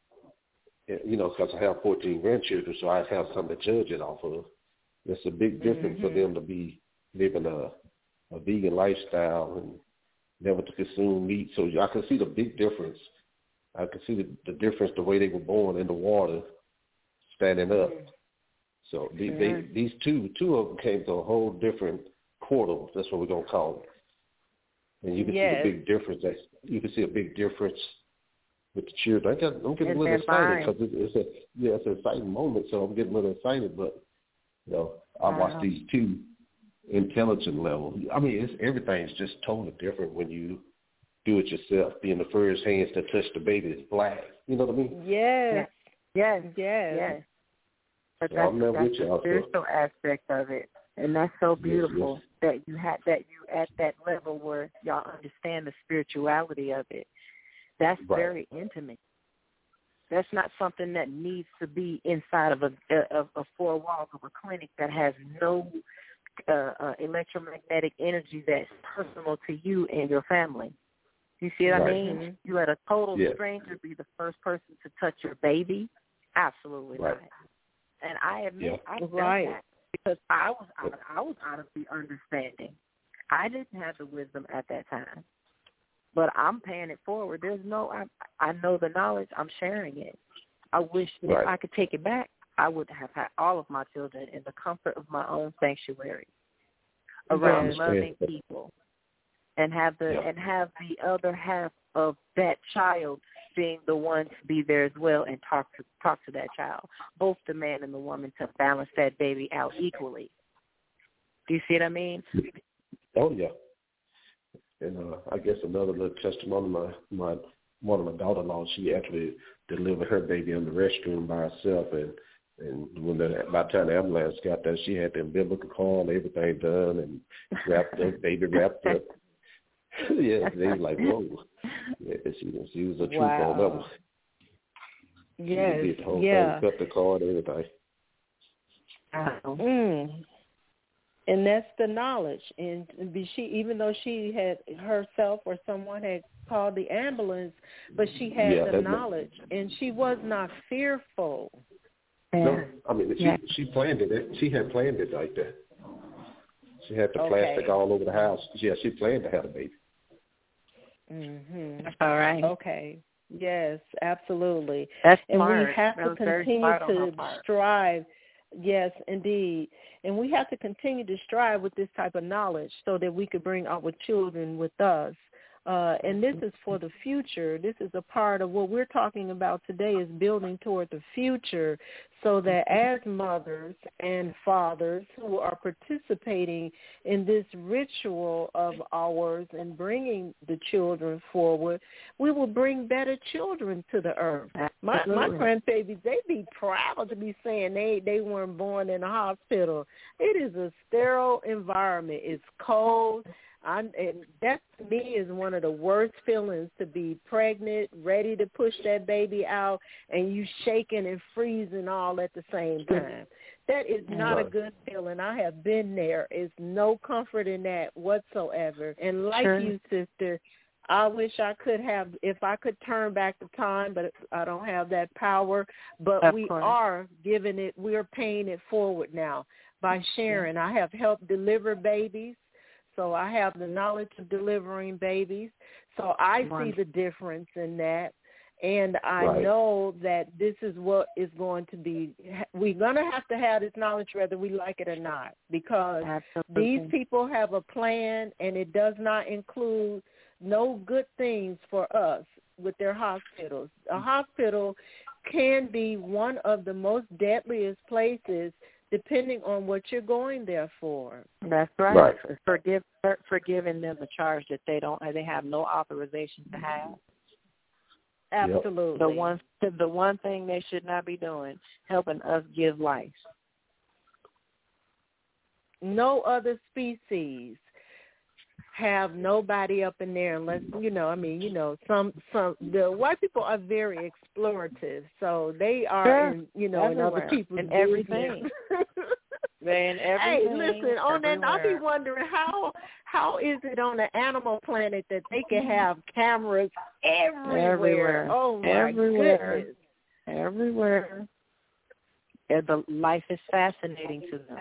you know, because I have fourteen grandchildren, so I have something to judge it off of. It's a big difference mm-hmm. for them to be living a, a vegan lifestyle and never to consume meat. So I can see the big difference. I can see the, the difference, the way they were born in the water, standing up. Mm-hmm. So they, yeah. they, these two, two of them came to a whole different portal. That's what we're going to call it. And you can yes. see the big difference. That you can see a big difference with the children. I got, I'm getting and a little excited because mind. it's, it's a yeah, it's an exciting moment. So I'm getting a little excited. But you know, I wow. watch these two intelligent level. I mean, it's everything's just totally different when you do it yourself. Being the first hands to touch the baby is black. You know what I mean? Yes. Yes. Yes. Yes. But yeah, that's, that's the spiritual so. aspect of it. And that's so beautiful yes, yes. that you had that you at that level where y'all understand the spirituality of it. That's right. very intimate. That's not something that needs to be inside of a of a four walls of a clinic that has no uh, uh, electromagnetic energy that's personal to you and your family. You see what right. I mean? You let a total yes. stranger be the first person to touch your baby? Absolutely right. not. And I admit, yeah. I did right. that. Because I was out of, I was out of the understanding. I didn't have the wisdom at that time. But I'm paying it forward. There's no, I, I know the knowledge. I'm sharing it. I wish that right. if I could take it back, I would have had all of my children in the comfort of my own sanctuary, around yes. loving people, and have the yeah. and have the other half of that child being the one to be there as well and talk to talk to that child, both the man and the woman, to balance that baby out equally. Do you see what I mean? Oh yeah. And uh, I guess another little testimony, my my one of my daughter-in-laws, she actually delivered her baby in the restroom by herself, and And when the, by the time the ambulance got there, she had the umbilical cord, everything done, and wrapped up, baby wrapped up. Yeah, they was like, whoa. Yeah, she, she was a trooper wow. on that one. Yes, she did the whole yeah. thing, cut the cord, everything. Mm. And that's the knowledge. And she, even though she had herself or someone had called the ambulance, but she had yeah, the knowledge, not, and she was not fearful. No, I mean, she, yeah. she planned it. She had planned it like that. She had the Okay. plastic all over the house. Yeah, she planned to have a baby. Mm-hmm. That's all right. Okay. Yes, absolutely. That's and smart. we have that to continue to strive. Yes, indeed. And we have to continue to strive with this type of knowledge so that we could bring our children with us. Uh, and this is for the future. This is a part of what we're talking about today, is building toward the future, so that as mothers and fathers who are participating in this ritual of ours and bringing the children forward, we will bring better children to the earth. My, my grandbabies, they be proud to be saying they, they weren't born in a hospital. It is a sterile environment. It's cold. I, and that to me is one of the worst feelings, to be pregnant, ready to push that baby out, and you shaking and freezing all at the same time. That is not a good feeling. I have been there. It's no comfort in that whatsoever. And like sure. you, sister, I wish I could have, if I could turn back the time, but I don't have that power. But of we course. are giving it, we're paying it forward now by sharing. I have helped deliver babies. So I have the knowledge of delivering babies. So I right. see the difference in that. And I right. know that this is what is going to be, we're going to have to have this knowledge whether we like it or not, because Absolutely. these people have a plan, and it does not include no good things for us with their hospitals. A hospital can be one of the most deadliest places depending on what you're going there for. That's right. right. Forgive, for, forgiving them a charge that they don't, they have no authorization to have. Absolutely. The one, the one thing they should not be doing, helping us give life. No other species have nobody up in there unless, you know, I mean, you know, some, some, the white people are very explorative, so they are, sure. in, you know, everywhere. in other people's and everything. They in everything. Hey, listen, on everywhere. that, I be wondering how, how is it on the animal planet that they can have cameras everywhere? Everywhere. Oh, my everywhere. goodness. Everywhere. And the life is fascinating to them.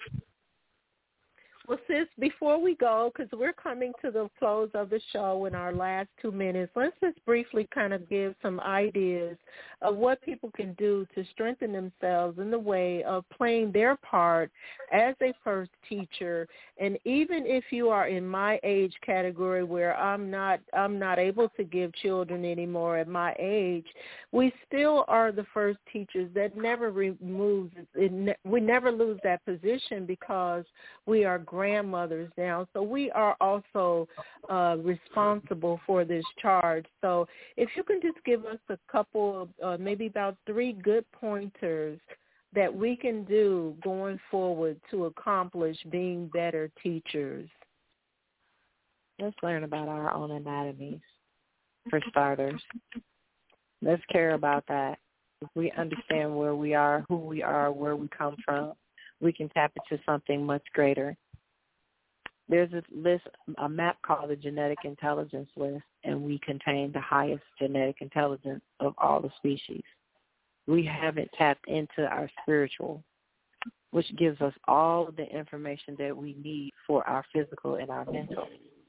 Well, sis, before we go, because we're coming to the close of the show in our last two minutes, let's just briefly kind of give some ideas of what people can do to strengthen themselves in the way of playing their part as a first teacher. And even if you are in my age category where I'm not I'm not able to give children anymore at my age, we still are the first teachers. That never removes it. Ne- we never lose that position because we are grandmothers now, so we are also uh, responsible for this charge. So if you can just give us a couple of, uh, maybe about three good pointers that we can do going forward to accomplish being better teachers. Let's learn about our own anatomies, for starters. Let's care about that. If we understand where we are, who we are, where we come from, we can tap into something much greater. There's a list, a map called the Genetic Intelligence List, and we contain the highest genetic intelligence of all the species. We haven't tapped into our spiritual, which gives us all of the information that we need for our physical and our mental.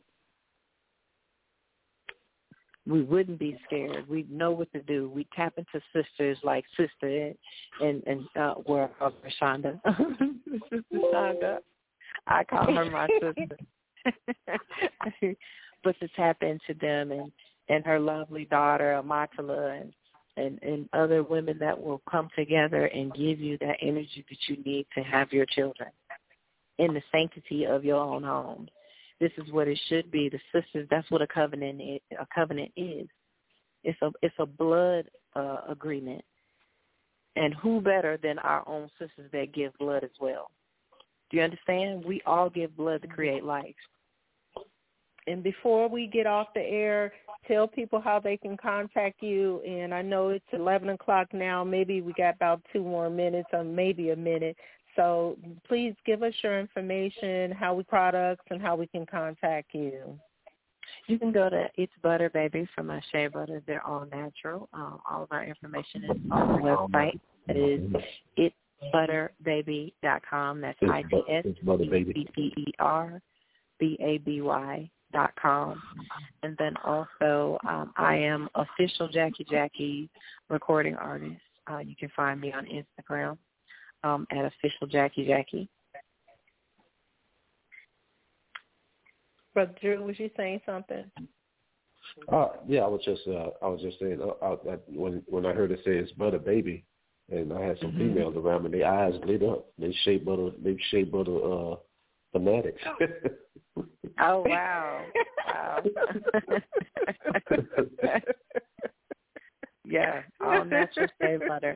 We wouldn't be scared. We know what to do. We tap into sisters like Sister and, and uh, well, Shonda. Sister Shonda. I call her my sister. But to tap into them and, and her lovely daughter, Amatala, and, and, and other women that will come together and give you that energy that you need to have your children in the sanctity of your own home. This is what it should be. The sisters, that's what a covenant is. A covenant is. It's a, it's a blood uh, agreement. And who better than our own sisters that give blood as well? Do you understand? We all give blood to create life. And before we get off the air, tell people how they can contact you. And I know it's eleven o'clock now. Maybe we got about two more minutes or maybe a minute. So please give us your information, how we products, and how we can contact you. You can go to It's Butter Baby for my shea butters. They're all natural. Um, all of our information is on the website. It is it's butter baby dot com. That's I T S B E E R B A B Y dot com. And then also um, I am official Jackie Jackie recording artist. Uh, you can find me on Instagram um, at official Jackie Jackie. Brother Drew, was you saying something? Uh, yeah, I was just uh, I was just saying uh, I, I, when when I heard it say it's Butter Baby, and I had some mm-hmm. females around me, their eyes lit up. They shea butter, they shea butter uh, fanatics. Oh wow! Wow. Yeah, all natural shea butter.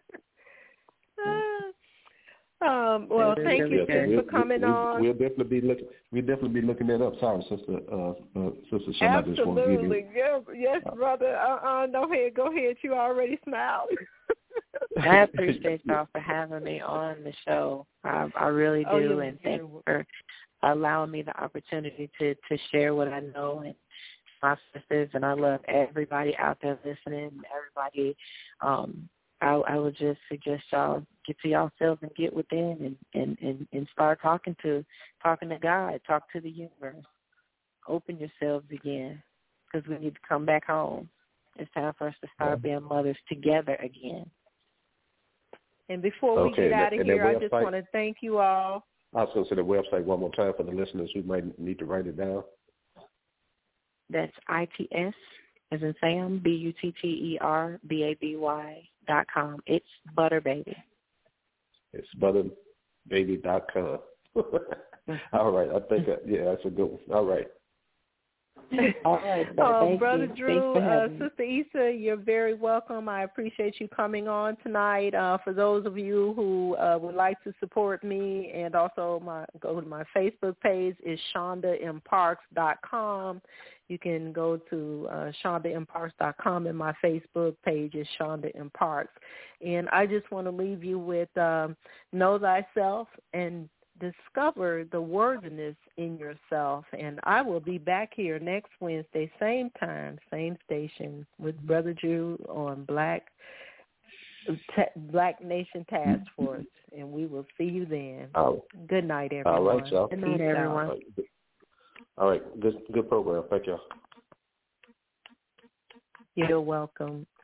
Um, well, thank you yeah, sis, we'll, for coming we'll, on. We'll definitely be looking. We'll definitely be looking that up. Sorry, sister. Uh, uh, sister Shana, I just want to give you. Absolutely, yes, yes, brother. Uh, uh, go ahead, go ahead. You already smiled. I appreciate y'all for having me on the show. I, I really do, oh, and thank you for allowing me the opportunity to to share what I know and my sisters. And I love everybody out there listening. Everybody. Um, I, I would just suggest y'all get to yourselves and get within and, and, and, and start talking to talking to God, talk to the universe. Open yourselves again because we need to come back home. It's time for us to start being mothers together again. And before we okay, get out of here, I just website, want to thank you all. I was going to say the website one more time for the listeners who might need to write it down. That's I T S, as in Sam, B U T T E R B A B Y dot com. It's Butter Baby. It's butter baby dot com. All right. I think, I, yeah, that's a good one. All right. All right. Oh, Brother you. Drew, uh, Sister Issa, you're very welcome. I appreciate you coming on tonight. Uh, for those of you who uh, would like to support me and also my go to my Facebook page is shonda m parks dot com. You can go to uh, shonda m parks dot com, and my Facebook page is Shonda M. Parks. And I just want to leave you with um, know thyself and discover the worthiness in yourself. And I will be back here next Wednesday, same time, same station, with Brother Drew on Black T- Black Nation Task Force. And we will see you then. Oh. Good night, everyone. All right, y'all. Good night, everyone. All right, All right. Good, good program. Thank y'all. You're welcome.